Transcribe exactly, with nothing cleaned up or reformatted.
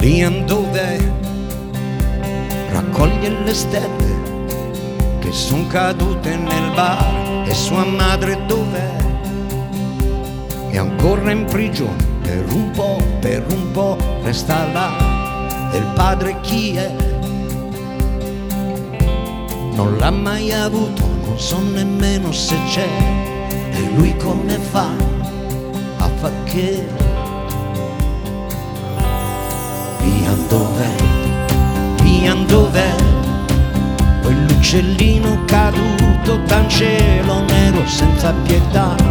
Liam dov'è? Raccoglie le stelle che son cadute nel bar. E sua madre dov'è? È ancora in prigione per un po', per un po' resta là. E il padre chi è? Non l'ha mai avuto, non so nemmeno se c'è. E lui come fa a far che? Liam dov'è? Liam dov'è? Quell'uccellino caduto dal cielo nero senza pietà.